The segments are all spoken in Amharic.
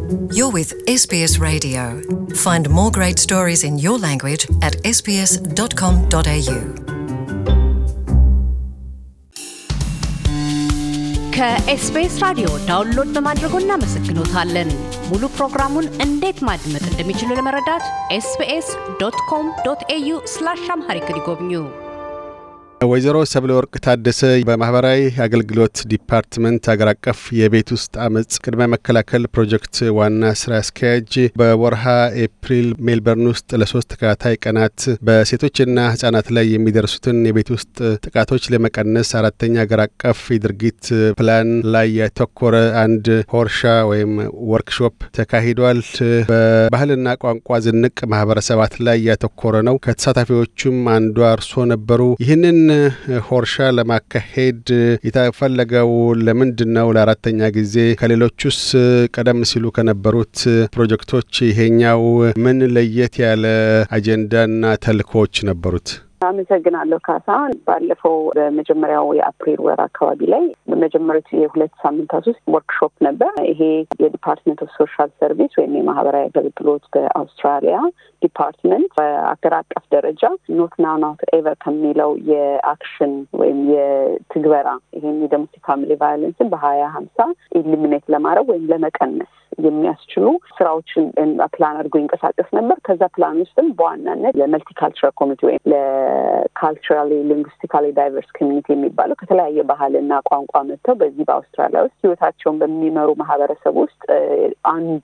You're with SBS Radio. Find more great stories in your language at sbs.com.au. ከኤስቢኤስ ራዲዮ ዳውንሎድ በማድረጎ እናመሰግኖታለን። ሙሉ ፕሮግራሙን እንዴት ማድመጥ እንደሚችሉ ለመረዳት sbs.com.au/amharic ይጎብኙ። ወይዘሮ ሰብለ ወርቅ ታደሰ በማህበራዊ አገልግሎት ዲፓርትመንት አገር አቀፍ የቤት ውስጥ አመጽ ቅድመ መከላከል ፕሮጀክት ዋና ስራ አስኪያጅ በወርሃ ኤፕሪል ሜልበርን ውስጥ ለ3 ተከታታይ ቀናት በሴቶችና ህጻናት ላይ የሚደርሱትን የቤት ውስጥ ጥቃቶች ለመቀነስ አራተኛ አገር አቀፍ የድርጊት ፕላን ላይ ያተኮረ አንድ ሆርሻ ወይም ወርክሾፕ ተካሂዷል። በባህልና ቋንቋ ዝንቅ ማህበረሰባት ላይ ያተኮረ ነው። ከተሳታፊዎቹም አንዷ እርሶ ነበሩ። ይህንን ሆርሻ ለማካሄድ የተፈለገው ለምንድነው? ለአራተኛ ጊዜ ከሌሎቹስ ቀደም ሲሉ ከነበሩት ፕሮጀክቶች ይሄኛው ምን ለየት ያለ አጀንዳና ተልእኮዎች ነበሩት? አመሰግናለሁ ካሳን። ባለፈው በመጀመሪያው የአፕሪል ወር አካባቢ ላይ በመጀመሪያው የሁለት ሳምንታት ውስጥ ወርክሾፕ ነበር። ይሄ የዲፓርትመንት ኦፍ ሶሻል ሰርቪስ ወይም የማህበራዊ አገልግሎት በአውስትራሊያ ዲፓርትመንት በአገር አቀፍ ደረጃ ኖት ናው ኖት ኤቨር ከሚለው የአክሽን ወይም የትግበራ ይሄን የዶሜስቲክ ፋሚሊ ቫዮለንስን በ2050 ኢሊሚኔት ለማድረግ ወይም ለመቀነስ የሚያስችሉ ስራዎችን ፕላን አድርጎ ይንቀሳቀስ ነበር። ከዛ ፕላን ውስጥም በዋናነት ለመልቲካልቸራል ኮሚኒቲ ወይም ለካልቸራሊ ሊንጉስቲካሊ ዳይቨርስ ኮሚኒቲ የሚባለው ከተለያየ ባህልና ቋንቋ መጥተው በዚህ በአውስትራሊያ ውስጥ ህይወታቸውን በሚመሩ ማህበረሰብ ውስጥ አንዱ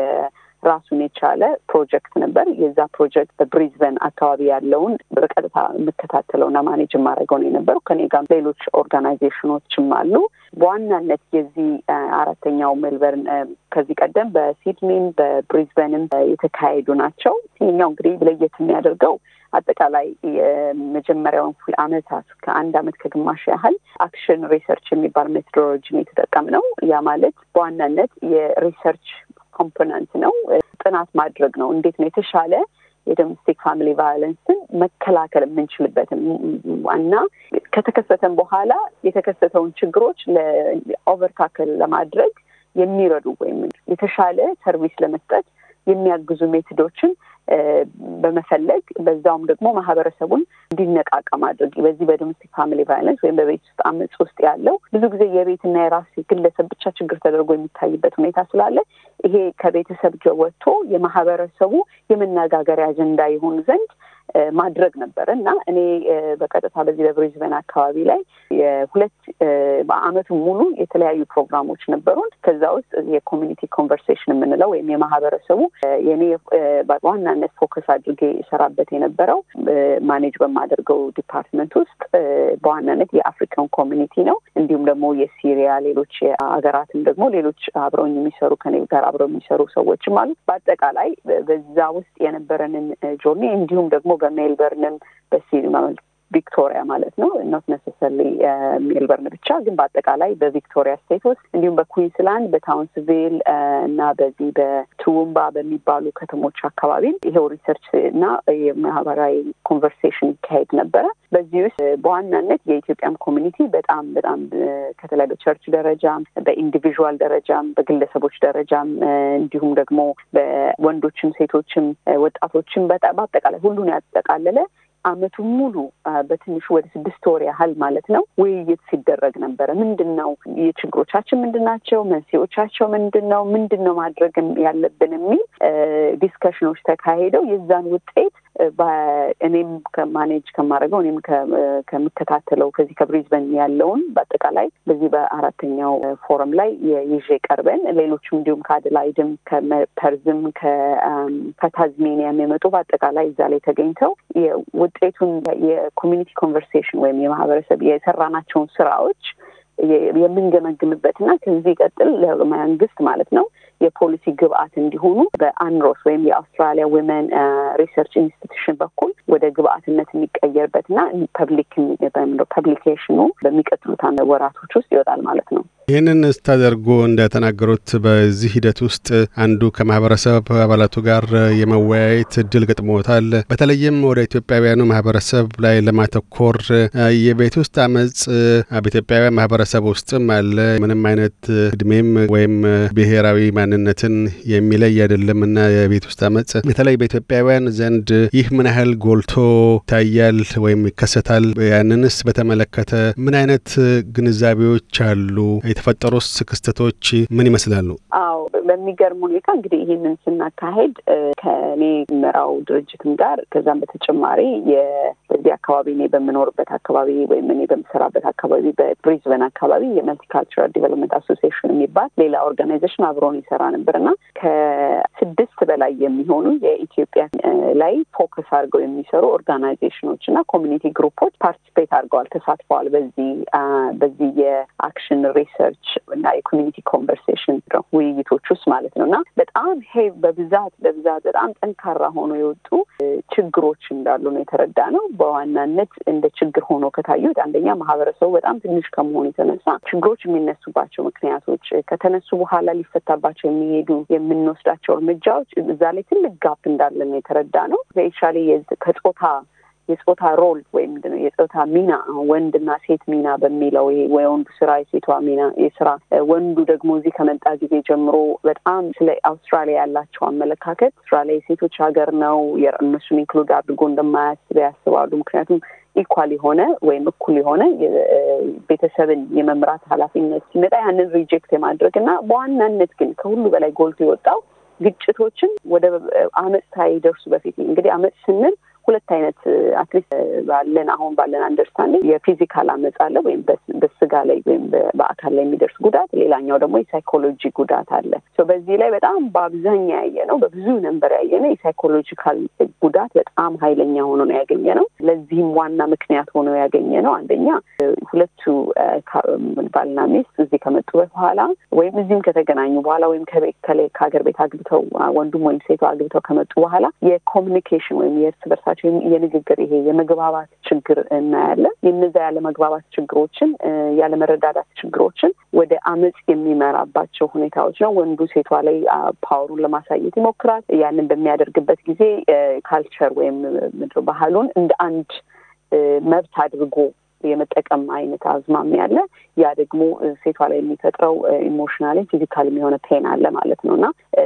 ራሱን የቻለ ፕሮጀክት ነበር። የዛ ፕሮጀክት በብሪዝበን አካባቢ ያለውን በቀጥታ የምከታተለውና ማኔጅ ማድረገው ነው የነበረው። ከኔ ጋር ሌሎች ኦርጋናይዜሽኖችም አሉ። በዋናነት የዚህ አራተኛው ሜልበርን ከዚህ ቀደም በሲድኒም በብሪዝበንም የተካሄዱ ናቸው። ይሄኛው እንግዲህ ለየት የሚያደርገው አጠቃላይ የመጀመሪያውን አመታት ከአንድ አመት ከግማሽ ያህል አክሽን ሪሰርች የሚባል ሜቶዶሎጂን የተጠቀምነው። ያ ማለት በዋናነት የሪሰርች ኮምፖነንት ነው። ጥናት ማድረግ ነው። እንዴት ነው የተሻለ የዶሜስቲክ ፋሚሊ ቫዮለንስን መከላከል የምንችልበትን እና ከተከሰተን በኋላ የተከሰተውን ችግሮች ለኦቨርታክል ለማድረግ የሚረዱ ወይም የተሻለ ሰርቪስ ለመስጠት የሚያግዙ ሜቶዶችን በመፈለግ በዛውም ደግሞ ማህበረሰቡን እንዲነቃቃ ማድረግ። በዚህ በዶሜስቲክ ፋሚሊ ቫዮለንስ ወይም በቤት ውስጥ አመጽ ውስጥ ያለው ብዙ ጊዜ የቤትና የራስ ግለሰብ ብቻ ችግር ተደርጎ የሚታይበት ሁኔታ ስላለ ይሄ ከቤተሰብ ወጥቶ የማህበረሰቡ የመነጋገሪያ አጀንዳ ይሆን ዘንድ ማድረግ ነበር እና እኔ በቀጥታ በዚህ በብሪዝበን አካባቢ ላይ የሁለት በአመቱ ሙሉ የተለያዩ ፕሮግራሞች ነበሩን። ከዛ ውስጥ የኮሚኒቲ ኮንቨርሴሽን የምንለው ወይም የማህበረሰቡ የኔ በዋናነት ፎከስ አድርጌ ይሰራበት የነበረው ማኔጅ በማደርገው ዲፓርትመንት ውስጥ በዋናነት የአፍሪካን ኮሚኒቲ ነው። እንዲሁም ደግሞ የሲሪያ ሌሎች ሀገራትም ደግሞ ሌሎች አብረውኝ የሚሰሩ ከኔ ጋር አብረው የሚሰሩ ሰዎችም አሉ። በአጠቃላይ በዛ ውስጥ የነበረንን ጆርኒ እንዲሁም ደግሞ በሜልበርንም በሲድኒ ቪክቶሪያ ማለት ነው not necessarily ሜልበርን ብቻ ግን በአጠቃላይ በቪክቶሪያ ስቴት ውስጥ እንዲሁም በኩዊንስላንድ በታውንስቪል እና በዚህ በቱውምባ በሚባሉ ከተሞች አካባቢ ይሄው ሪሰርች እና የማህበራዊ ኮንቨርሴሽን ይካሄድ ነበረ። በዚህ ውስጥ በዋናነት የኢትዮጵያም ኮሚኒቲ በጣም ከተለያዩ በቸርች ደረጃም በኢንዲቪዥዋል ደረጃም በግለሰቦች ደረጃም እንዲሁም ደግሞ በወንዶችም ሴቶችም ወጣቶችም በአጠቃላይ ሁሉን ያጠቃለለ አመቱን ሙሉ በትንሹ ወደ 6 ወር ያህል ማለት ነው ውይይት ሲደረግ ነበረ። ምንድነው የችግሮቻችን ምንድናቸው? መንስኤዎቻቸው ምንድነው ማድረግ ያለብን የሚል ዲስከሽኖች ተካሂደው የዛን ውጤት እኔም ከማኔጅ ከማድረገው እኔም ከምከታተለው ከዚህ ከብሪዝበን ያለውን በአጠቃላይ በዚህ በአራተኛው ፎረም ላይ ይዤ ቀርበን ሌሎችም እንዲሁም ከአድላይድም ከፐርዝም ከታዝሜኒያም የመጡ በአጠቃላይ እዛ ላይ ተገኝተው ውጤቱን የኮሚኒቲ ኮንቨርሴሽን ወይም የማህበረሰብ የሰራናቸውን ስራዎች የምንገመግምበትና ከዚህ ቀጥል ለመንግስት ማለት ነው የፖሊሲ ግብአት እንዲሆኑ በአንሮስ ወይም የአውስትራሊያ ዊመን ሪሰርች ኢንስቲትዩሽን በኩል ወደ ግብአትነት የሚቀየርበትና ፐብሊኬሽኑ በሚቀጥሉት ወራቶች ውስጥ ይወጣል ማለት ነው። ይህንን ስታደርጉ እንደተናገሩት በዚህ ሂደት ውስጥ አንዱ ከማህበረሰብ አባላቱ ጋር የመወያየት እድል ገጥሞታል። በተለይም ወደ ኢትዮጵያውያኑ ማህበረሰብ ላይ ለማተኮር የቤት ውስጥ አመጽ በኢትዮጵያውያን ማህበረሰብ ውስጥም አለ። ምንም አይነት እድሜም ወይም ብሔራዊ ማንነትን የሚለይ አይደለምና የቤት ውስጥ አመጽ በተለይ በኢትዮጵያውያን ዘንድ ይህ ምን ያህል ጎልቶ ይታያል ወይም ይከሰታል? ያንንስ በተመለከተ ምን አይነት ግንዛቤዎች አሉ? የተፈጠሩስ ክስተቶች ምን ይመስላሉ? አዎ በሚገርም ሁኔታ እንግዲህ ይህንን ስናካሄድ ከኔ ምራው ድርጅትም ጋር ከዛም በተጨማሪ በዚህ አካባቢ እኔ በምኖርበት አካባቢ ወይም እኔ በምሰራበት አካባቢ በብሪዝበን አካባቢ የመልቲካልቸራል ዲቨሎፕመንት አሶሲዬሽን የሚባል ሌላ ኦርጋናይዜሽን አብሮን ይሰራ ነበርና ከ6 በላይ የሚሆኑ የኢትዮጵያ ላይ ፎከስ አድርገው የሚሰሩ ኦርጋናይዜሽኖች እና ኮሚኒቲ ግሩፖች ፓርቲሲፔት አድርገዋል፣ ተሳትፈዋል በዚህ የአክሽን ሪሰርች እና የኮሚኒቲ ኮንቨርሴሽን ውይይቶች ውስጥ ማለት ነው። እና በጣም በብዛት በጣም ጠንካራ ሆኖ የወጡ ችግሮች እንዳሉ ነው የተረዳ ነው። በዋናነት እንደ ችግር ሆኖ ከታዩት አንደኛ ማህበረሰቡ በጣም ትንሽ ከመሆኑ የተነሳ ችግሮች የሚነሱባቸው ምክንያቶች ከተነሱ በኋላ ሊፈታባቸው የሚሄዱ የምንወስዳቸው እርምጃዎች እዛ ላይ ትልቅ ጋፕ እንዳለ ነው የተረዳ ነው። ስፔሻሊ የጾታ ሮል ወይም የጾታ ሚና ወንድና ሴት ሚና በሚለው ይሄ ወንዱ ስራ የሴቷ ሚና የስራ ወንዱ ደግሞ እዚህ ከመጣ ጊዜ ጀምሮ በጣም ስለ አውስትራሊያ ያላቸው አመለካከት አውስትራሊያ የሴቶች ሀገር ነው እነሱን ኢንክሉድ አድርጎ እንደማያስብ ያስባሉ። ምክንያቱም ኢኳል የሆነ ወይም እኩል የሆነ ቤተሰብን የመምራት ኃላፊነት ሲመጣ ያንን ሪጀክት የማድረግና በዋናነት ግን ከሁሉ በላይ ጎልቶ የወጣው ግጭቶችን ወደ አመጽ ሳይደርሱ በፊት እንግዲህ አመጽ ስንል ሁለት አይነት አትሊስት ባለን አንደርስታንዲንግ የፊዚካል አመጽ አለ ወይም በስጋ ላይ ወይም በአካል ላይ የሚደርስ ጉዳት፣ ሌላኛው ደግሞ የሳይኮሎጂ ጉዳት አለ። በዚህ ላይ በጣም በአብዛኛው ያየነው በብዙ ነንበር ያየነው የሳይኮሎጂካል ጉዳት በጣም ኃይለኛ ሆኖ ነው ያገኘነው። ለዚህም ዋና ምክንያት ሆኖ ያገኘነው አንደኛ ሁለቱ ባልና ሚስት እዚህ ከመጡ በኋላ ወይም እዚህም ከተገናኙ በኋላ ወይም ከሀገር ቤት አግብተው ወንዱም ወይም ሴቷ አግብተው ከመጡ በኋላ የኮሚኒኬሽን ወይም የእርስ በርሳቸው የንግግር ይሄ የመግባባት ችግር እናያለን። የነዛ ያለመግባባት ችግሮችን ያለመረዳዳት ችግሮችን ወደ አመጽ የሚመራባቸው ሁኔታዎች ነው። ወንዱ ሴቷ ላይ ፓወሩን ለማሳየት ይሞክራል። ያንን በሚያደርግበት ጊዜ ካልቸር ወይም ባህሉን እንደ አንድ መብት አድርጎ የመጠቀም አይነት አዝማሚያ አለ። ያ ደግሞ ሴቷ ላይ የሚፈጥረው ኢሞሽናሊ ፊዚካሊ የሆነ ፔን አለ ማለት ነውና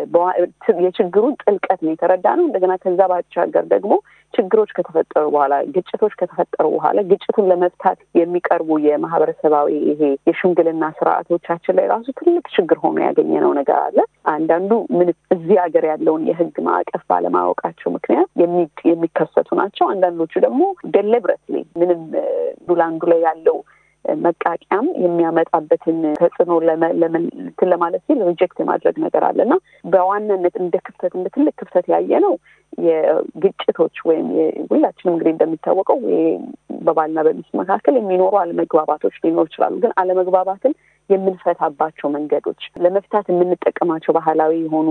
የችግሩን ጥልቀት ነው የተረዳ ነው። እንደገና ከዛ ባሻገር ደግሞ ችግሮች ከተፈጠሩ በኋላ ግጭቶች ከተፈጠሩ በኋላ ግጭቱን ለመፍታት የሚቀርቡ የማህበረሰባዊ ይሄ የሽምግልና ስርዓቶቻችን ላይ ራሱ ትልቅ ችግር ሆኖ ያገኘነው ነገር አለ። አንዳንዱ እዚህ ሀገር ያለውን የህግ ማዕቀፍ ባለማወቃቸው ምክንያት የሚከሰቱ ናቸው። አንዳንዶቹ ደግሞ ዴሊብሬትሊ ምንም ዱላንዱ ላይ ያለው መቃቂያም የሚያመጣበትን ተጽዕኖ ለማለት ሲል ሪጀክት የማድረግ ነገር አለና በዋናነት እንደ ትልቅ ክፍተት ያየነው የግጭቶች ወይም ሁላችንም እንግዲህ እንደሚታወቀው በባልና በሚስት መካከል የሚኖሩ አለመግባባቶች ሊኖር ይችላሉ። ግን አለመግባባትን የምንፈታባቸው መንገዶች ለመፍታት የምንጠቀማቸው ባህላዊ የሆኑ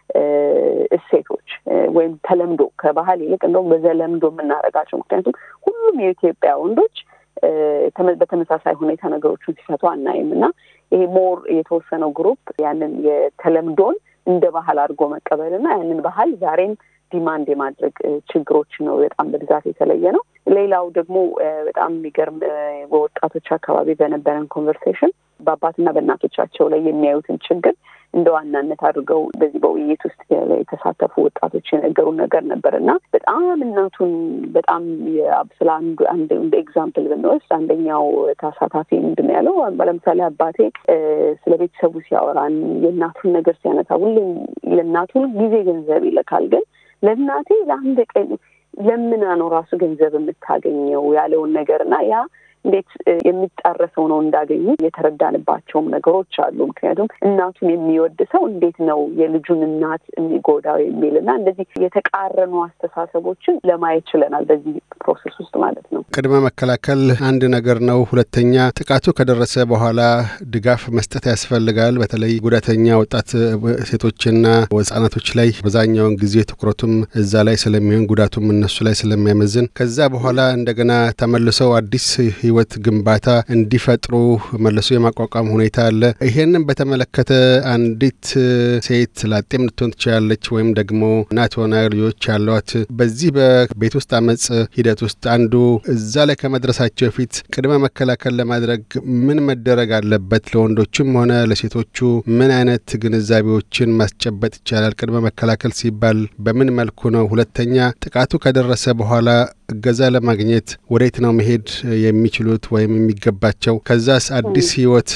እሴቶች ወይም ተለምዶ ከባህል ይልቅ እንደውም በዘለምዶ የምናደርጋቸው ምክንያቱም ሁሉም የኢትዮጵያ ወንዶች በተመሳሳይ ሁኔታ ነገሮችን ሲፈቱ አናይም እና ይሄ ሞር የተወሰነው ግሩፕ ያንን የተለምዶን እንደ ባህል አድርጎ መቀበልና ያንን ባህል ዛሬም ዲማንድ የማድረግ ችግሮች ነው በጣም በብዛት የተለየ ነው። ሌላው ደግሞ በጣም የሚገርም በወጣቶች አካባቢ በነበረን ኮንቨርሴሽን በአባትና በእናቶቻቸው ላይ የሚያዩትን ችግር እንደ ዋናነት አድርገው በዚህ በውይይት ውስጥ የተሳተፉ ወጣቶች የነገሩን ነገር ነበርና በጣም እናቱን በጣም ስለ አንድ ኤግዛምፕል ብንወስድ አንደኛው ተሳታፊ ምንድን ያለው ለምሳሌ አባቴ ስለ ቤተሰቡ ሲያወራን የእናቱን ነገር ሲያነሳ ሁሌም ለእናቱ ጊዜ ገንዘብ ይልካል፣ ግን ለእናቴ ለአንድ ቀን ለምና ነው ራሱ ገንዘብ የምታገኘው ያለውን ነገርና ያ እንዴት የሚጣረሰው ነው እንዳገኙ የተረዳንባቸውም ነገሮች አሉ። ምክንያቱም እናቱን የሚወድ ሰው እንዴት ነው የልጁን እናት የሚጎዳው የሚልና እንደዚህ የተቃረኑ አስተሳሰቦችን ለማየት ችለናል በዚህ ፕሮሰስ ውስጥ ማለት ነው። ቅድመ መከላከል አንድ ነገር ነው። ሁለተኛ ጥቃቱ ከደረሰ በኋላ ድጋፍ መስጠት ያስፈልጋል። በተለይ ጉዳተኛ ወጣት ሴቶችና ህጻናቶች ላይ በዛኛውን ጊዜ ትኩረቱም እዛ ላይ ስለሚሆን ጉዳቱም እነሱ ላይ ስለሚያመዝን ከዛ በኋላ እንደገና ተመልሰው አዲስ ህይወት ግንባታ እንዲፈጥሩ መልሶ የማቋቋም ሁኔታ አለ። ይሄንን በተመለከተ አንዲት ሴት ላጤም ልትሆን ትችላለች ወይም ደግሞ እናት ሆና ልጆች ያሏት በዚህ በቤት ውስጥ አመጽ ሂደት ውስጥ አንዱ እዛ ላይ ከመድረሳቸው በፊት ቅድመ መከላከል ለማድረግ ምን መደረግ አለበት? ለወንዶችም ሆነ ለሴቶቹ ምን አይነት ግንዛቤዎችን ማስጨበጥ ይቻላል? ቅድመ መከላከል ሲባል በምን መልኩ ነው? ሁለተኛ ጥቃቱ ከደረሰ በኋላ እገዛ ለማግኘት ወዴት ነው መሄድ የሚችሉት ወይም የሚገባቸው? ከዛስ አዲስ ህይወት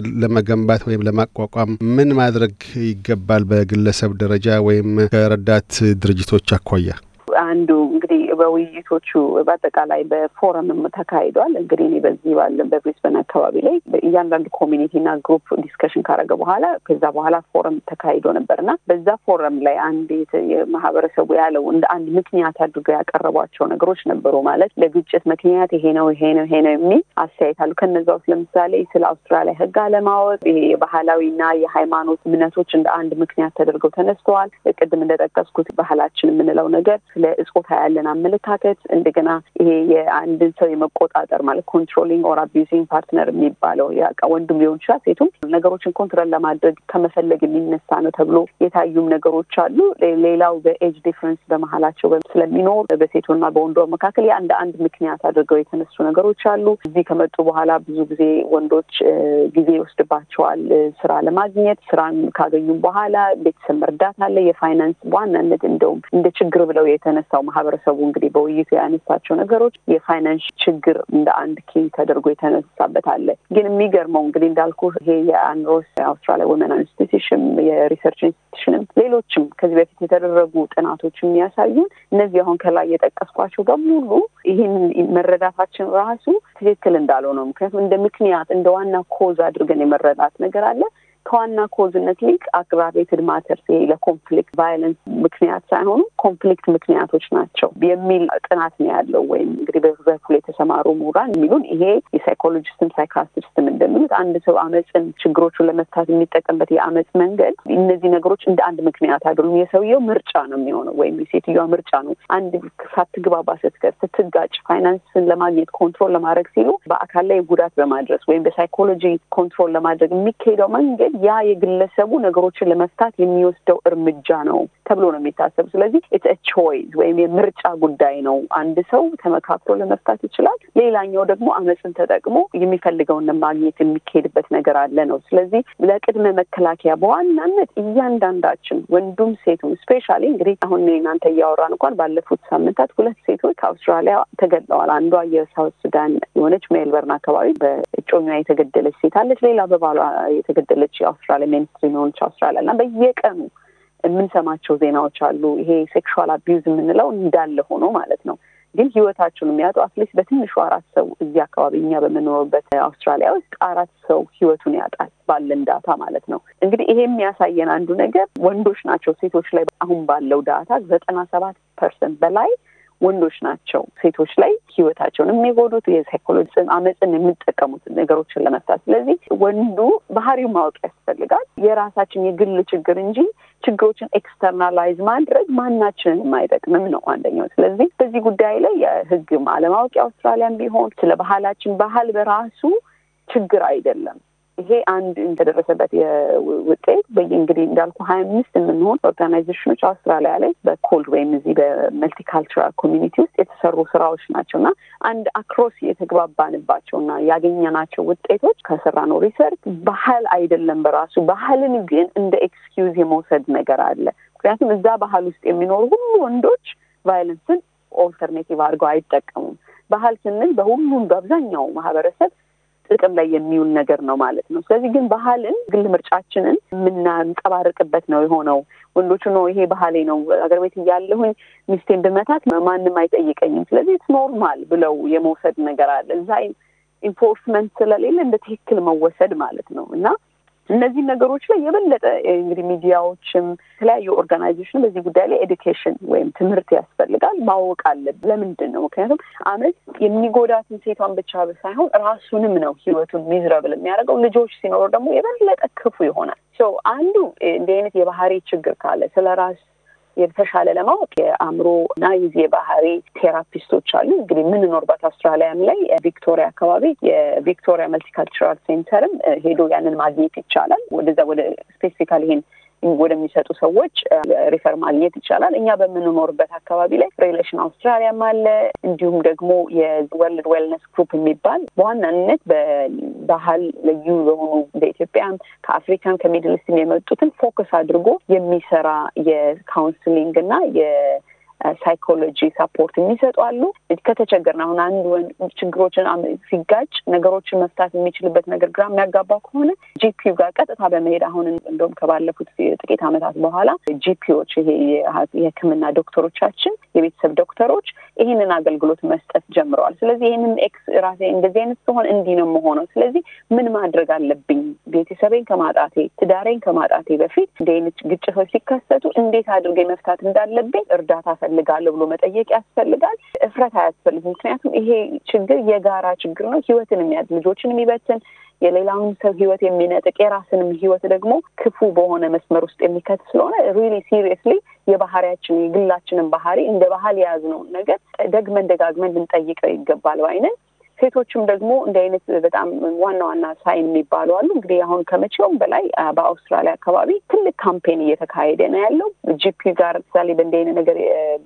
ለመገንባት ወይም ለማቋቋም ምን ማድረግ ይገባል በግለሰብ ደረጃ ወይም ከረዳት ድርጅቶች አኳያ? አንዱ እንግዲህ በውይይቶቹ በአጠቃላይ በፎረምም ተካሂዷል። እንግዲህ እኔ በዚህ ባለን በብሪስበን አካባቢ ላይ እያንዳንዱ ኮሚኒቲና ግሩፕ ዲስከሽን ካረገ በኋላ ከዛ በኋላ ፎረም ተካሂዶ ነበርና በዛ ፎረም ላይ አንድ የማህበረሰቡ ያለው እንደ አንድ ምክንያት አድርገው ያቀረቧቸው ነገሮች ነበሩ። ማለት ለግጭት ምክንያት ይሄ ነው የሚል አስተያየት አሉ። ከነዛ ውስጥ ለምሳሌ ስለ አውስትራሊያ ህግ አለማወቅ፣ ይሄ የባህላዊና የሃይማኖት እምነቶች እንደ አንድ ምክንያት ተደርገው ተነስተዋል። ቅድም እንደጠቀስኩት ባህላችን የምንለው ነገር ለጾታ ያለን አመለካከት፣ እንደገና ይሄ የአንድን ሰው የመቆጣጠር ማለት ኮንትሮሊንግ ኦር አቢዩዚንግ ፓርትነር የሚባለው ያቃ ወንድም ሊሆን ይችላል ሴቱም ነገሮችን ኮንትሮል ለማድረግ ከመፈለግ የሚነሳ ነው ተብሎ የታዩም ነገሮች አሉ። ሌላው በኤጅ ዲፈረንስ በመሃላቸው ስለሚኖር በሴቱና በወንዱ መካከል አንድ ምክንያት አድርገው የተነሱ ነገሮች አሉ። እዚህ ከመጡ በኋላ ብዙ ጊዜ ወንዶች ጊዜ ይወስድባቸዋል ስራ ለማግኘት። ስራን ካገኙም በኋላ ቤተሰብ መርዳት አለ። የፋይናንስ ዋናነት እንደውም እንደ ችግር ብለው የተነሳው ማህበረሰቡ እንግዲህ በውይይቱ ያነሳቸው ነገሮች የፋይናንስ ችግር እንደ አንድ ኪ ተደርጎ የተነሳበት አለ። ግን የሚገርመው እንግዲህ እንዳልኩ ይሄ የአንሮስ አውስትራሊያ ወመን ኢንስቲትዩሽን የሪሰርች ኢንስቲትዩሽንም ሌሎችም ከዚህ በፊት የተደረጉ ጥናቶች የሚያሳዩን እነዚህ አሁን ከላይ የጠቀስኳቸው በሙሉ ይህን መረዳታችን ራሱ ትክክል እንዳልሆነ ነው። ምክንያቱም እንደ ምክንያት እንደ ዋና ኮዝ አድርገን የመረዳት ነገር አለ። ከዋና ኮዝነት ሊቅ አግራቬትድ ማተርስ ለኮንፍሊክት ቫዮለንስ ምክንያት ሳይሆኑ ኮንፍሊክት ምክንያቶች ናቸው የሚል ጥናት ነው ያለው። ወይም እንግዲህ በበኩል የተሰማሩ ምሁራን የሚሉን ይሄ የሳይኮሎጂስትም ሳይካትሪስትም እንደሚሉት አንድ ሰው አመጽን ችግሮቹን ለመፍታት የሚጠቀምበት የአመጽ መንገድ እነዚህ ነገሮች እንደ አንድ ምክንያት አይደሉም። የሰውየው ምርጫ ነው የሚሆነው ወይም የሴትዮዋ ምርጫ ነው። አንድ ሳትግባባ ስትጋጭ ፋይናንስን ለማግኘት ኮንትሮል ለማድረግ ሲሉ በአካል ላይ ጉዳት በማድረስ ወይም በሳይኮሎጂ ኮንትሮል ለማድረግ የሚካሄደው መንገድ ያ የግለሰቡ ነገሮችን ለመፍታት የሚወስደው እርምጃ ነው ተብሎ ነው የሚታሰብ። ስለዚህ it's a choice ወይም የምርጫ ጉዳይ ነው። አንድ ሰው ተመካክሮ ለመፍታት ይችላል። ሌላኛው ደግሞ አመጽን ተጠቅሞ የሚፈልገውን ለማግኘት የሚካሄድበት ነገር አለ ነው። ስለዚህ ለቅድመ መከላከያ በዋናነት እያንዳንዳችን ወንዱም ሴቱም ስፔሻሊ እንግዲህ አሁን እናንተ እያወራን እንኳን ባለፉት ሳምንታት 2 ሴቶች ከአውስትራሊያ ተገድለዋል። አንዷ የሳውት ሱዳን የሆነች ሜልበርን አካባቢ በእጮኛ የተገደለች ሴት አለች። ሌላ በባሏ የተገደለች የአውስትራሊያ ሜንስትሪም የሆነች አውስትራሊያና በየቀኑ የምንሰማቸው ዜናዎች አሉ። ይሄ ሴክሹዋል አቢዩዝ የምንለው እንዳለ ሆኖ ማለት ነው። ግን ህይወታቸውን የሚያጡ አትሊስት በትንሹ 4 ሰው እዚህ አካባቢ እኛ በምንኖርበት አውስትራሊያ ውስጥ 4 ሰው ህይወቱን ያጣል ባለን ዳታ ማለት ነው። እንግዲህ ይሄ የሚያሳየን አንዱ ነገር ወንዶች ናቸው ሴቶች ላይ አሁን ባለው ዳታ 97% በላይ ወንዶች ናቸው ሴቶች ላይ ህይወታቸውን የሚጎዱት የሳይኮሎጂ አመጽን የሚጠቀሙት ነገሮችን ለመፍታት። ስለዚህ ወንዱ ባህሪው ማወቅ ያስፈልጋል። የራሳችን የግል ችግር እንጂ ችግሮችን ኤክስተርናላይዝ ማድረግ ማናችንን አይጠቅምም ነው አንደኛው። ስለዚህ በዚህ ጉዳይ ላይ የህግ አለማወቅ አውስትራሊያን ቢሆን ስለ ባህላችን ባህል በራሱ ችግር አይደለም። ይሄ አንድ እንደደረሰበት የውጤት በእንግዲህ እንዳልኩ 25 የምንሆን ኦርጋናይዜሽኖች አውስትራሊያ ላይ በኮልድ ወይም እዚህ በመልቲካልቸራል ኮሚኒቲ ውስጥ የተሰሩ ስራዎች ናቸውና አንድ አክሮስ የተግባባንባቸውና ያገኘናቸው ውጤቶች ከሰራነው ሪሰርች ባህል አይደለም በራሱ ባህልን ግን እንደ ኤክስኪውዝ የመውሰድ ነገር አለ። ምክንያቱም እዛ ባህል ውስጥ የሚኖሩ ሁሉ ወንዶች ቫዮለንስን ኦልተርኔቲቭ አድርገው አይጠቀሙም። ባህል ስንል በሁሉም በአብዛኛው ማህበረሰብ ጥቅም ላይ የሚውል ነገር ነው ማለት ነው። ስለዚህ ግን ባህልን ግል ምርጫችንን የምናንጸባርቅበት ነው የሆነው። ወንዶቹ ነው ይሄ ባህሌ ነው አገር ቤት እያለሁኝ ሚስቴን ብመታት ማንም አይጠይቀኝም ስለዚህ ኖርማል ብለው የመውሰድ ነገር አለ። እዛ ኢንፎርስመንት ስለሌለ እንደ ትክክል መወሰድ ማለት ነው። እና እነዚህ ነገሮች ላይ የበለጠ እንግዲህ ሚዲያዎችም የተለያዩ ኦርጋናይዜሽን በዚህ ጉዳይ ላይ ኤዱኬሽን ወይም ትምህርት ያስፈልጋል። ማወቅ አለብን። ለምንድን ነው? ምክንያቱም አመጽ የሚጎዳትን ሴቷን ብቻ ሳይሆን ራሱንም ነው ህይወቱን ሚዝራብል የሚያደርገው። ልጆች ሲኖሩ ደግሞ የበለጠ ክፉ ይሆናል። አንዱ እንደ አይነት የባህሪ ችግር ካለ ስለራስ የተሻለ ለማወቅ የአእምሮና የባህሪ ቴራፒስቶች አሉ። እንግዲህ ምን ኖርባት አውስትራሊያም ላይ ቪክቶሪያ አካባቢ የቪክቶሪያ መልቲካልቸራል ሴንተርም ሄዶ ያንን ማግኘት ይቻላል። ወደ ስፔሲፊካሊ ይሄን ወደሚሰጡ ሰዎች ሪፈር ማግኘት ይቻላል። እኛ በምንኖርበት አካባቢ ላይ ሪሌሽን አውስትራሊያም አለ። እንዲሁም ደግሞ የወርልድ ዌልነስ ግሩፕ የሚባል በዋናነት በባህል ልዩ የሆኑ በኢትዮጵያም ከአፍሪካም ከሚድል ኢስትም የመጡትን ፎከስ አድርጎ የሚሰራ የካውንስሊንግ እና ሳይኮሎጂ ሰፖርት የሚሰጡ አሉ። ከተቸገርን አሁን አንድ ችግሮችን ሲጋጭ ነገሮችን መፍታት የሚችልበት ነገር ግራ የሚያጋባ ከሆነ ጂፒው ጋር ቀጥታ በመሄድ አሁን እንደውም ከባለፉት ጥቂት ዓመታት በኋላ ጂፒዎች ይሄ የሕክምና ዶክተሮቻችን የቤተሰብ ዶክተሮች ይሄንን አገልግሎት መስጠት ጀምረዋል። ስለዚህ ይሄንን ራሴ እንደዚህ አይነት ሲሆን እንዲህ ነው የምሆነው፣ ስለዚህ ምን ማድረግ አለብኝ፣ ቤተሰቤን ከማጣቴ ትዳሬን ከማጣቴ በፊት እንዲህ አይነት ግጭቶች ሲከሰቱ እንዴት አድርጌ መፍታት እንዳለብኝ እርዳታ ፈልጋለሁ ብሎ መጠየቅ ያስፈልጋል። እፍረት አያስፈልግም። ምክንያቱም ይሄ ችግር የጋራ ችግር ነው። ህይወትን የሚያድ ልጆችን የሚበትን የሌላውን ሰው ህይወት የሚነጥቅ የራስንም ህይወት ደግሞ ክፉ በሆነ መስመር ውስጥ የሚከት ስለሆነ ሪሊ ሲሪየስሊ የባህሪያችን የግላችንን ባህሪ እንደ ባህል የያዝነውን ነገር ደጋግመን ልንጠይቀው ይገባል ባይነን። ሴቶችም ደግሞ እንደ አይነት በጣም ዋና ሳይን የሚባሉ አሉ። እንግዲህ አሁን ከመቼውም በላይ በአውስትራሊያ አካባቢ ትልቅ ካምፔን እየተካሄደ ነው ያለው። ጂፒ ጋር ሳሊ በእንደይነ ነገር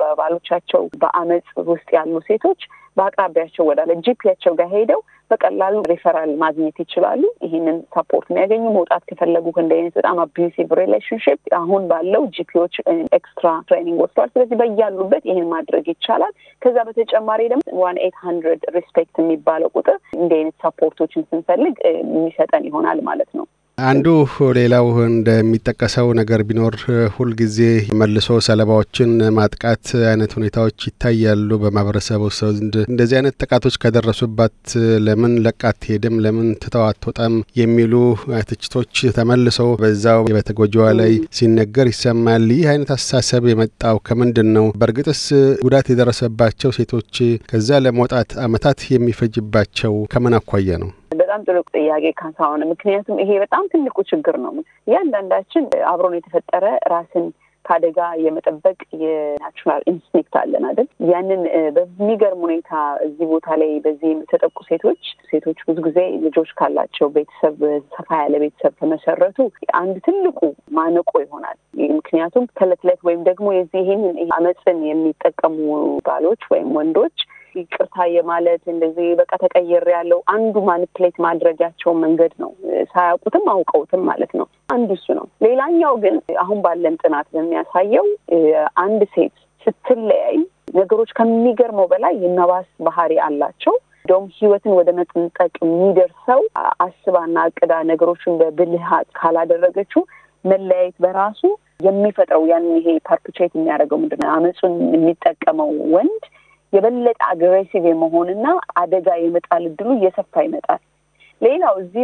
በባሎቻቸው በአመጽ ውስጥ ያሉ ሴቶች በአቅራቢያቸው ወዳለ ጂፒያቸው ጋር ሄደው በቀላሉ ሪፈራል ማግኘት ይችላሉ። ይህንን ሰፖርት የሚያገኙ መውጣት ከፈለጉ ከእንደይነት በጣም አቢዩሲቭ ሪሌሽንሺፕ አሁን ባለው ጂፒዎች ኤክስትራ ትሬኒንግ ወስደዋል። ስለዚህ በያሉበት ይህን ማድረግ ይቻላል። ከዛ በተጨማሪ ደግሞ 1-800 ሪስፔክት የሚባለው ቁጥር እንደይነት ሰፖርቶችን ስንፈልግ የሚሰጠን ይሆናል ማለት ነው። አንዱ ሌላው እንደሚጠቀሰው ነገር ቢኖር ሁልጊዜ መልሶ ሰለባዎችን ማጥቃት አይነት ሁኔታዎች ይታያሉ በማህበረሰቡ ዘንድ። እንደዚህ አይነት ጥቃቶች ከደረሱባት ለምን ለቃት ሄድም ለምን ተተዋቶጣም የሚሉ ትችቶች ተመልሰው በዛው በተጎጂዋ ላይ ሲነገር ይሰማል። ይህ አይነት አስተሳሰብ የመጣው ከምንድን ነው? በእርግጥስ ጉዳት የደረሰባቸው ሴቶች ከዛ ለመውጣት አመታት የሚፈጅባቸው ከምን አኳያ ነው? በጣም ጥሩ ጥያቄ ካሳሁን። ምክንያቱም ይሄ በጣም ትልቁ ችግር ነው። እያንዳንዳችን አብሮን የተፈጠረ ራስን ከአደጋ የመጠበቅ የናቹራል ኢንስቲንክት አለን አይደል? ያንን በሚገርም ሁኔታ እዚህ ቦታ ላይ በዚህ የተጠቁ ሴቶች ብዙ ጊዜ ልጆች ካላቸው ቤተሰብ ሰፋ ያለ ቤተሰብ ከመሰረቱ አንድ ትልቁ ማነቆ ይሆናል። ምክንያቱም ከዕለት ወይም ደግሞ ይህንን አመፅን የሚጠቀሙ ባሎች ወይም ወንዶች ይቅርታ የማለት እንደዚህ በቃ ተቀየር ያለው አንዱ ማኒፕሌት ማድረጊያቸው መንገድ ነው። ሳያውቁትም አውቀውትም ማለት ነው። አንዱ እሱ ነው። ሌላኛው ግን አሁን ባለን ጥናት የሚያሳየው አንድ ሴት ስትለያይ ነገሮች ከሚገርመው በላይ የመባስ ባህሪ አላቸው። እንደውም ህይወትን ወደ መጠንጠቅ የሚደርሰው አስባና አቅዳ ነገሮችን በብልሃት ካላደረገችው መለያየት በራሱ የሚፈጥረው ያን ይሄ ፐርፔቹዌት የሚያደርገው ምንድነው አመጹን የሚጠቀመው ወንድ የበለጠ አግሬሲቭ የመሆንና አደጋ የመጣል እድሉ እየሰፋ ይመጣል። ሌላው እዚህ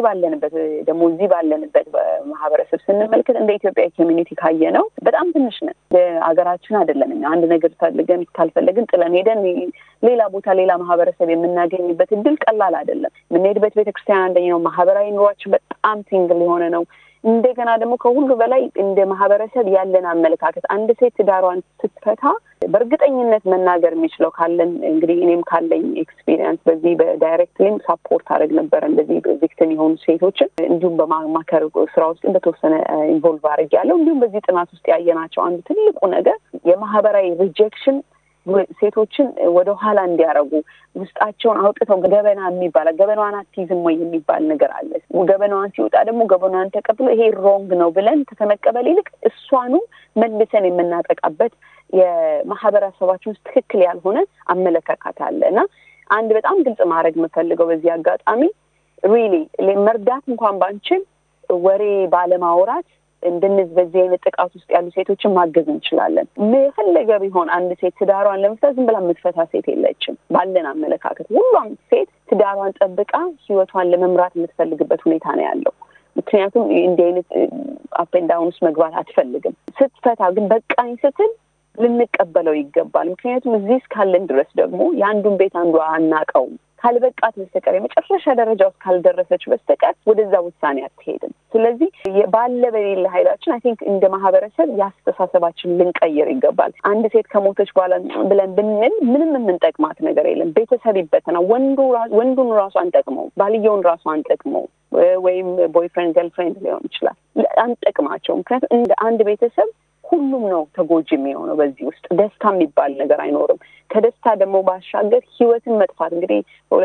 ባለንበት በማህበረሰብ ስንመለከት እንደ ኢትዮጵያ ኮሚኒቲ ካየነው በጣም ትንሽ ነን። ሀገራችን አይደለም። አንድ ነገር ፈልገን ካልፈለግን ጥለን ሄደን ሌላ ቦታ ሌላ ማህበረሰብ የምናገኝበት እድል ቀላል አይደለም። የምንሄድበት ቤተክርስቲያን አንደኛው ማህበራዊ ኑሯችን በጣም ሲንግል የሆነ ነው። እንደገና ደግሞ ከሁሉ በላይ እንደ ማህበረሰብ ያለን አመለካከት አንድ ሴት ትዳሯን ስትፈታ በእርግጠኝነት መናገር የሚችለው ካለን እንግዲህ እኔም ካለኝ ኤክስፒሪየንስ በዚህ በዳይሬክትሊም ሳፖርት አደረግ ነበር እንደዚህ ቪክቲም የሆኑ ሴቶችን እንዲሁም በማማከር ስራ ውስጥ በተወሰነ ኢንቮልቭ አድርጌያለሁ። እንዲሁም በዚህ ጥናት ውስጥ ያየናቸው አንዱ ትልቁ ነገር የማህበራዊ ሪጀክሽን ሴቶችን ወደ ኋላ እንዲያረጉ ውስጣቸውን አውጥተው ገበናዋን አትይዝም ወይ የሚባል ነገር አለ። ገበናዋን ሲወጣ ደግሞ ገበናዋን ተቀብሎ ይሄ ሮንግ ነው ብለን ከመቀበል ይልቅ እሷኑ መልሰን የምናጠቃበት የማህበረሰባችን ውስጥ ትክክል ያልሆነ አመለካከት አለ እና አንድ በጣም ግልጽ ማድረግ የምፈልገው በዚህ አጋጣሚ ሪሊ መርዳት እንኳን ባንችል ወሬ ባለማውራት በዚህ አይነት ጥቃት ውስጥ ያሉ ሴቶችን ማገዝ እንችላለን። የፈለገ ቢሆን አንድ ሴት ትዳሯን ለመፍታት ዝም ብላ የምትፈታ ሴት የለችም። ባለን አመለካከት ሁሉም ሴት ትዳሯን ጠብቃ ህይወቷን ለመምራት የምትፈልግበት ሁኔታ ነው ያለው። ምክንያቱም እንዲህ አይነት አፕ ኤንድ ዳውን ውስጥ መግባት አትፈልግም። ስትፈታ ግን በቃኝ ስትል ልንቀበለው ይገባል። ምክንያቱም እዚህ እስካለን ድረስ ደግሞ የአንዱን ቤት አንዱ አናቀውም። ካልበቃት በስተቀር የመጨረሻ ደረጃ ውስጥ ካልደረሰች በስተቀር ወደዛ ውሳኔ አትሄድም። ስለዚህ ባለ በሌለ ኃይላችን አይ ቲንክ እንደ ማህበረሰብ ያስተሳሰባችን ልንቀይር ይገባል። አንድ ሴት ከሞተች በኋላ ብለን ብንል ምንም የምንጠቅማት ነገር የለም። ቤተሰብ ይበተናል። ወንዱን ራሱ አንጠቅመው፣ ባልየውን ራሱ አንጠቅመው፣ ወይም ቦይፍሬንድ ገርልፍሬንድ ሊሆን ይችላል አንጠቅማቸው። ምክንያቱም እንደ አንድ ቤተሰብ ሁሉም ነው ተጎጂ የሚሆነው። በዚህ ውስጥ ደስታ የሚባል ነገር አይኖርም። ከደስታ ደግሞ ባሻገር ህይወትን መጥፋት እንግዲህ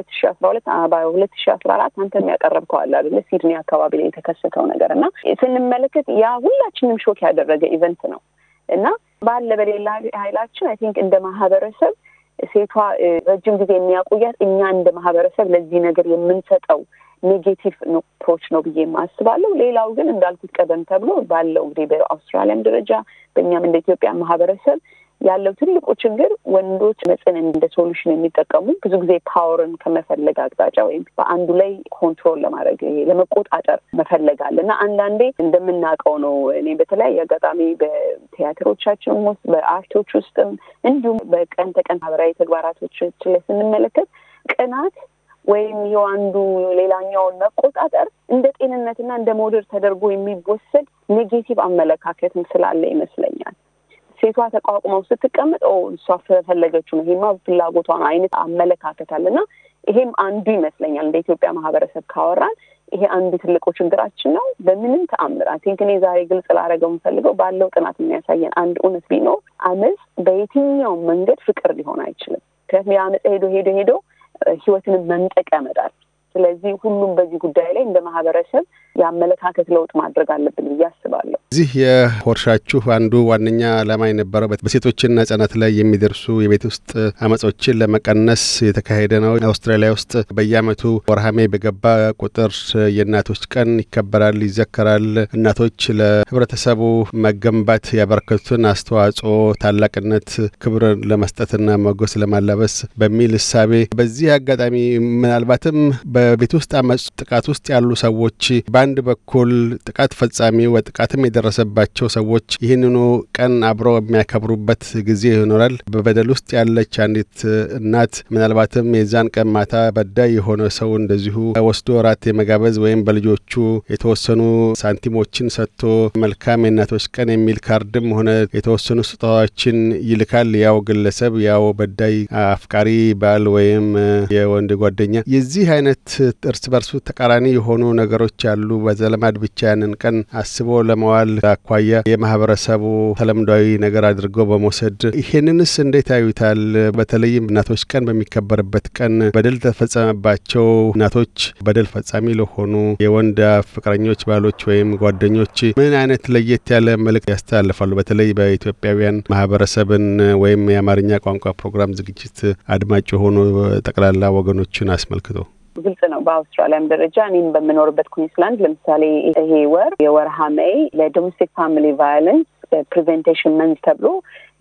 በ2012 በ2014 አንተም ያቀረብከው አለ አይደል ሲድኒ አካባቢ ላይ የተከሰተው ነገር እና ስንመለከት ያ ሁላችንም ሾክ ያደረገ ኢቨንት ነው እና ባለ በሌላ ኃይላችን አይ ቲንክ እንደ ማህበረሰብ ሴቷ ረጅም ጊዜ የሚያቆያት እኛ እንደ ማህበረሰብ ለዚህ ነገር የምንሰጠው ኔጌቲቭ አፕሮች ነው ብዬ ማስባለሁ። ሌላው ግን እንዳልኩት ቀደም ተብሎ ባለው እንግዲህ በአውስትራሊያም ደረጃ በእኛም እንደ ኢትዮጵያ ማህበረሰብ ያለው ትልቁ ችግር ወንዶች መጽን እንደ ሶሉሽን የሚጠቀሙ ብዙ ጊዜ ፓወርን ከመፈለግ አቅጣጫ ወይም በአንዱ ላይ ኮንትሮል ለማድረግ ለመቆጣጠር መፈለጋል እና አንዳንዴ እንደምናውቀው ነው። እኔ በተለያየ አጋጣሚ በቲያትሮቻችን ውስጥ በአርቶች ውስጥም እንዲሁም በቀን ተቀን ማህበራዊ ተግባራቶች ላይ ስንመለከት ቅናት ወይም የአንዱ ሌላኛውን መቆጣጠር እንደ ጤንነትና እንደ ሞዴል ተደርጎ የሚወሰድ ኔጌቲቭ አመለካከትም ስላለ ይመስለኛል። ሴቷ ተቋቁመው ስትቀመጥ እሷ ስለፈለገችው ነው ይሄማ ፍላጎቷን አይነት አመለካከት አለና ይሄም አንዱ ይመስለኛል እንደ ኢትዮጵያ ማህበረሰብ ካወራን ይሄ አንዱ ትልቁ ችግራችን ነው። በምንም ተአምር አይ ቲንክ እኔ ዛሬ ግልጽ ላደርገው የምፈልገው ባለው ጥናት የሚያሳየን አንድ እውነት ቢኖር አመጽ በየትኛው መንገድ ፍቅር ሊሆን አይችልም። ምክንያቱም የአመጽ ሄዶ ህይወትን መንጠቅ ያመጣል። ስለዚህ ሁሉም በዚህ ጉዳይ ላይ እንደ ማህበረሰብ የአመለካከት ለውጥ ማድረግ አለብን ብዬ አስባለሁ። እዚህ የሆርሻችሁ አንዱ ዋነኛ ዓላማ የነበረው በሴቶችና ህጻናት ላይ የሚደርሱ የቤት ውስጥ አመጾችን ለመቀነስ የተካሄደ ነው። አውስትራሊያ ውስጥ በየዓመቱ ወርሃ ሜይ በገባ ቁጥር የእናቶች ቀን ይከበራል፣ ይዘከራል። እናቶች ለህብረተሰቡ መገንባት ያበረከቱትን አስተዋጽኦ ታላቅነት ክብር ለመስጠትና ሞገስ ለማላበስ በሚል እሳቤ በዚህ አጋጣሚ ምናልባትም በቤት ውስጥ አመጽ ጥቃት ውስጥ ያሉ ሰዎች በአንድ በኩል ጥቃት ፈጻሚ ወጥቃትም የደረሰባቸው ሰዎች ይህንኑ ቀን አብረው የሚያከብሩበት ጊዜ ይኖራል። በበደል ውስጥ ያለች አንዲት እናት ምናልባትም የዛን ቀን ማታ በዳይ የሆነ ሰው እንደዚሁ ወስዶ ራት የመጋበዝ ወይም በልጆቹ የተወሰኑ ሳንቲሞችን ሰጥቶ መልካም የእናቶች ቀን የሚል ካርድም ሆነ የተወሰኑ ስጦታዎችን ይልካል። ያው ግለሰብ ያው በዳይ አፍቃሪ ባል ወይም የወንድ ጓደኛ የዚህ አይነት እርስ በርሱ ተቃራኒ የሆኑ ነገሮች አሉ። በዘለማድ ብቻ ያንን ቀን አስቦ ለመዋል አኳያ የማህበረሰቡ ተለምዷዊ ነገር አድርገው በመውሰድ ይሄንንስ እንዴት ያዩታል? በተለይም እናቶች ቀን በሚከበርበት ቀን በደል ተፈጸመባቸው እናቶች በደል ፈጻሚ ለሆኑ የወንድ ፍቅረኞች ባሎች ወይም ጓደኞች ምን አይነት ለየት ያለ መልእክት ያስተላልፋሉ? በተለይ በኢትዮጵያውያን ማህበረሰብን ወይም የአማርኛ ቋንቋ ፕሮግራም ዝግጅት አድማጭ የሆኑ ጠቅላላ ወገኖችን አስመልክቶ ግልጽ ነው። በአውስትራሊያም ደረጃ እኔም በምኖርበት ኩዊንስላንድ ለምሳሌ ይሄ የወርሃ ሜይ ለዶሜስቲክ ፋሚሊ ቫዮለንስ ፕሪቨንቴሽን መንዝ ተብሎ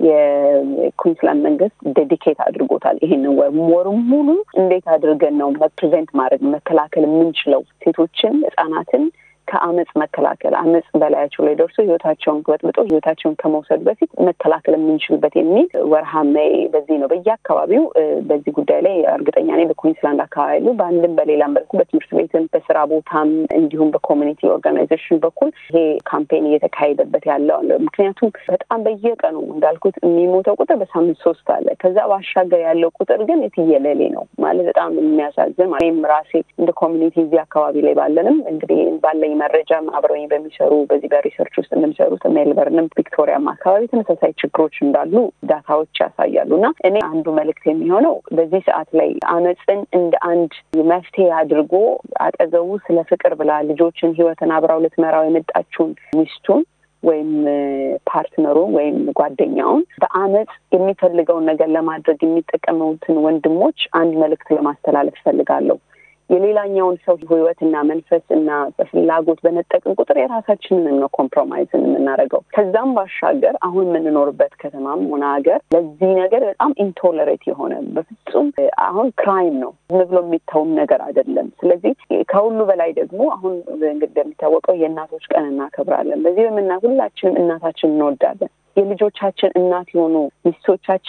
የኩዊንስላንድ መንግስት ዴዲኬት አድርጎታል። ይሄንን ወሩን ሙሉ እንዴት አድርገን ነው ፕሪቨንት ማድረግ መከላከል የምንችለው ሴቶችን ህጻናትን ከአመጽ መከላከል አመጽ በላያቸው ላይ ደርሶ ህይወታቸውን በጥብጦ ህይወታቸውን ከመውሰድ በፊት መከላከል የምንችልበት የሚል ወርሃ ሜይ በዚህ ነው በየአካባቢው በዚህ ጉዳይ ላይ እርግጠኛ ነኝ በኩዊንስላንድ አካባቢ በአንድም በሌላም መልኩ በትምህርት ቤትም በስራ ቦታም እንዲሁም በኮሚኒቲ ኦርጋናይዜሽን በኩል ይሄ ካምፔን እየተካሄደበት ያለው ምክንያቱም በጣም በየቀኑ እንዳልኩት የሚሞተው ቁጥር በሳምንት 3 አለ። ከዛ ባሻገር ያለው ቁጥር ግን የትየለሌ ነው ማለት በጣም የሚያሳዝን። እኔም ራሴ እንደ ኮሚኒቲ እዚህ አካባቢ ላይ ባለንም እንግዲህ ባለኝ መረጃ አብረውኝ በሚሰሩ በዚህ በሪሰርች ውስጥ እንደሚሰሩት ሜልበርንም ቪክቶሪያም አካባቢ ተመሳሳይ ችግሮች እንዳሉ ዳታዎች ያሳያሉና እኔ አንዱ መልእክት የሚሆነው በዚህ ሰዓት ላይ አመጽን እንደ አንድ መፍትሄ አድርጎ አጠገቡ ስለ ፍቅር ብላ ልጆችን ህይወትን አብራው ልትመራው የመጣችውን ሚስቱን ወይም ፓርትነሩ ወይም ጓደኛውን በአመጽ የሚፈልገውን ነገር ለማድረግ የሚጠቀሙትን ወንድሞች አንድ መልእክት ለማስተላለፍ ፈልጋለሁ። የሌላኛውን ሰው ህይወትና መንፈስና በፍላጎት በነጠቅን ቁጥር የራሳችንን ነው ኮምፕሮማይዝን የምናደርገው። ከዛም ባሻገር አሁን የምንኖርበት ከተማም ሆነ ሀገር ለዚህ ነገር በጣም ኢንቶለሬት የሆነ በፍጹም አሁን ክራይም ነው ብሎ የሚታወም ነገር አይደለም። ስለዚህ ከሁሉ በላይ ደግሞ አሁን እንግዲህ እንደሚታወቀው የእናቶች ቀን እናከብራለን። በዚህ ሁላችንም እናታችንን እንወዳለን። የልጆቻችን እናት የሆኑ ሚስቶቻችንን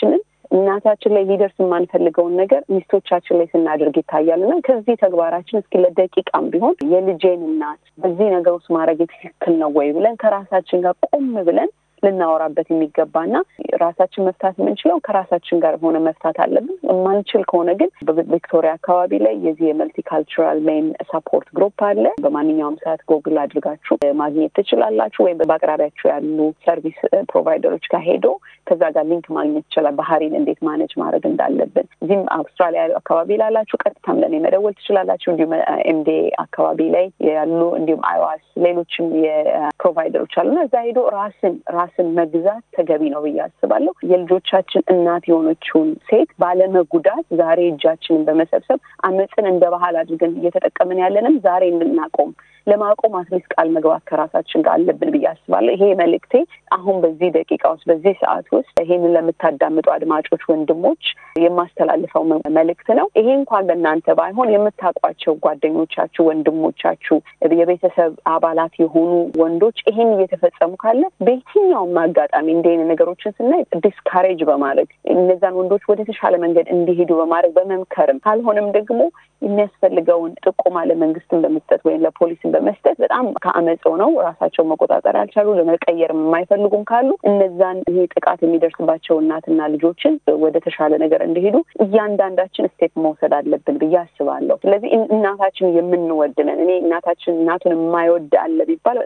እናታችን ላይ ሊደርስ የማንፈልገውን ነገር ሚስቶቻችን ላይ ስናደርግ ይታያልና ከዚህ ተግባራችን እስኪ ለደቂቃም ቢሆን የልጄን እናት በዚህ ነገር ውስጥ ማድረግ ትክክል ነው ወይ ብለን ከራሳችን ጋር ቆም ብለን ልናወራበት የሚገባና ራሳችን መፍታት የምንችለው ከራሳችን ጋር ሆነ መፍታት አለብን። የማንችል ከሆነ ግን በቪክቶሪያ አካባቢ ላይ የዚህ የመልቲካልቸራል ሜን ሰፖርት ግሩፕ አለ። በማንኛውም ሰዓት ጎግል አድርጋችሁ ማግኘት ትችላላችሁ፣ ወይም በአቅራቢያችሁ ያሉ ሰርቪስ ፕሮቫይደሮች ጋር ሄዶ ከዛ ጋር ሊንክ ማግኘት ይችላል። ባህሪን እንዴት ማኔጅ ማድረግ እንዳለብን እዚህም አውስትራሊያ አካባቢ ላላችሁ ቀጥታም ለኔ መደወል ትችላላችሁ። እንዲሁም ኤምዲ አካባቢ ላይ ያሉ እንዲሁም አይዋስ ሌሎችም የፕሮቫይደሮች አሉና እዛ ሄዶ ራስን መግዛት ተገቢ ነው ብዬ አስባለሁ። የልጆቻችን እናት የሆነችውን ሴት ባለመጉዳት ዛሬ እጃችንን በመሰብሰብ አመጽን እንደ ባህል አድርገን እየተጠቀምን ያለንም ዛሬ እንድናቆም ለማቆም አትሊስት ቃል መግባት ከራሳችን ጋር አለብን ብዬ አስባለሁ። ይሄ መልእክቴ አሁን በዚህ ደቂቃ ውስጥ በዚህ ሰዓት ውስጥ ይሄንን ለምታዳምጡ አድማጮች ወንድሞች የማስተላልፈው መልእክት ነው። ይሄ እንኳን ለእናንተ ባይሆን የምታውቋቸው ጓደኞቻችሁ፣ ወንድሞቻችሁ፣ የቤተሰብ አባላት የሆኑ ወንዶች ይሄን እየተፈጸሙ ካለ በየትኛውም አጋጣሚ እንደኔ ነገሮችን ስናይ ዲስካሬጅ በማድረግ እነዛን ወንዶች ወደ ተሻለ መንገድ እንዲሄዱ በማድረግ በመምከርም ካልሆነም ደግሞ የሚያስፈልገውን ጥቆማ ለመንግስትን በመስጠት ወይም ለፖሊስን በመስጠት በጣም ከአመጽ ነው ራሳቸው መቆጣጠር ያልቻሉ ለመቀየር የማይፈልጉም ካሉ እነዛን ይሄ ጥቃት የሚደርስባቸው እናትና ልጆችን ወደ ተሻለ ነገር እንዲሄዱ እያንዳንዳችን ስቴፕ መውሰድ አለብን ብዬ አስባለሁ። ስለዚህ እናታችን የምንወድነን እኔ እናቱን የማይወድ አለ ቢባል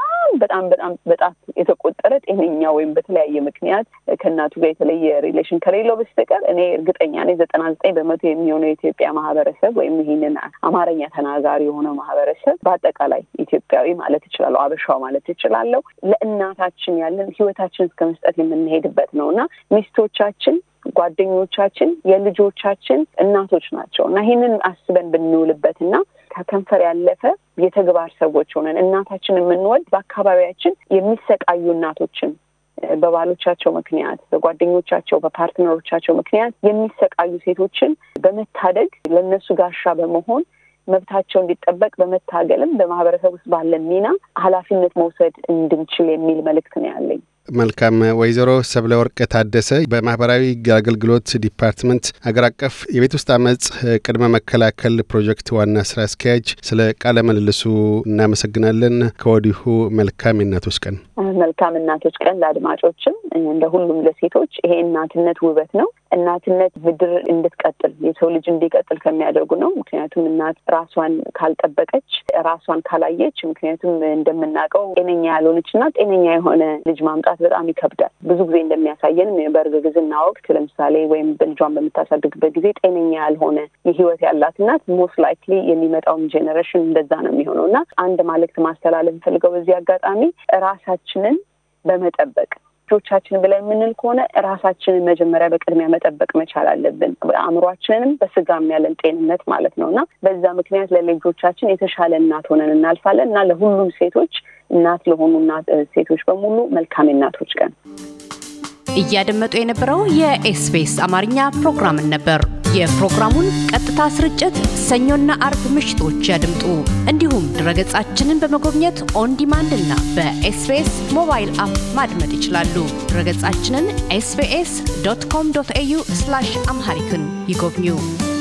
በጣም የተቆጠረ ጤነኛ ወይም በተለያየ ምክንያት ከእናቱ ጋር የተለየ ሪሌሽን ከሌለው በስተቀር እኔ እርግጠኛ ነኝ 99% የሚሆነው የኢትዮጵያ ማህበረሰብ ወይም ይሄንን አማርኛ ተናጋሪ የሆነ ማህበረሰብ በአጠቃላይ ኢትዮጵያዊ ማለት ይችላል፣ አበሻው ማለት ይችላል ለእናታችን ያለን ህይወታችንን እስከመስጠት የምንሄድበት ነውና ሚስቶቻችን ጓደኞቻችን የልጆቻችን እናቶች ናቸውና ይሄንን አስበን ብንውልበትና ከከንፈር ያለፈ የተግባር ሰዎች ሆነን እናታችንን የምንወድ በአካባቢያችን የሚሰቃዩ እናቶችን በባሎቻቸው ምክንያት በጓደኞቻቸው በፓርትነሮቻቸው ምክንያት የሚሰቃዩ ሴቶችን በመታደግ ለነሱ ጋሻ በመሆን መብታቸው እንዲጠበቅ በመታገልም በማህበረሰብ ውስጥ ባለ ሚና ኃላፊነት መውሰድ እንድንችል የሚል መልእክት ነው ያለኝ። መልካም። ወይዘሮ ሰብለወርቅ ታደሰ በማህበራዊ አገልግሎት ዲፓርትመንት አገር አቀፍ የቤት ውስጥ አመጽ ቅድመ መከላከል ፕሮጀክት ዋና ስራ አስኪያጅ፣ ስለ ቃለ ምልልሱ እናመሰግናለን። ከወዲሁ መልካም የእናቶች ቀን። መልካም እናቶች ቀን ለአድማጮችም እንደ ሁሉም ለሴቶች ይሄ እናትነት ውበት ነው። እናትነት ምድር እንድትቀጥል የሰው ልጅ እንዲቀጥል ከሚያደርጉ ነው። ምክንያቱም እናት ራሷን ካልጠበቀች ራሷን ካላየች ምክንያቱም እንደምናውቀው ጤነኛ ያልሆነችና ጤነኛ የሆነ ልጅ ማምጣት በጣም ይከብዳል። ብዙ ጊዜ እንደሚያሳየን በእርግዝና ወቅት ለምሳሌ ወይም በልጇን በምታሳድግበት ጊዜ ጤነኛ ያልሆነ የህይወት ያላት እናት ሞስት ላይክሊ የሚመጣውን ጄኔሬሽን እንደዛ ነው የሚሆነውና አንድ መልእክት ማስተላለፍ ፈልገው በዚህ አጋጣሚ ራሳችንን በመጠበቅ ልጆቻችን ብለን የምንል ከሆነ ራሳችንን መጀመሪያ በቅድሚያ መጠበቅ መቻል አለብን። አእምሯችንንም በስጋም ያለን ጤንነት ማለት ነውና በዛ ምክንያት ለልጆቻችን የተሻለ እናት ሆነን እናልፋለን እና ለሁሉም ሴቶች እናት ለሆኑ ሴቶች በሙሉ መልካም እናቶች ቀን። እያደመጡ የነበረው የኤስቢኤስ አማርኛ ፕሮግራም ነበር። የፕሮግራሙን ቀጥታ ስርጭት ሰኞና አርብ ምሽቶች ያድምጡ። እንዲሁም ድረገጻችንን በመጎብኘት ኦን ዲማንድ እና በኤስቢኤስ ሞባይል አፕ ማድመጥ ይችላሉ። ድረገጻችንን sbs.com.au/amharican ይጎብኙ።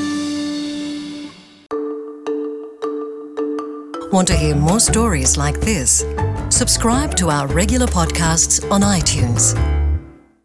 Want to hear more stories like this? Subscribe to our regular podcasts on iTunes.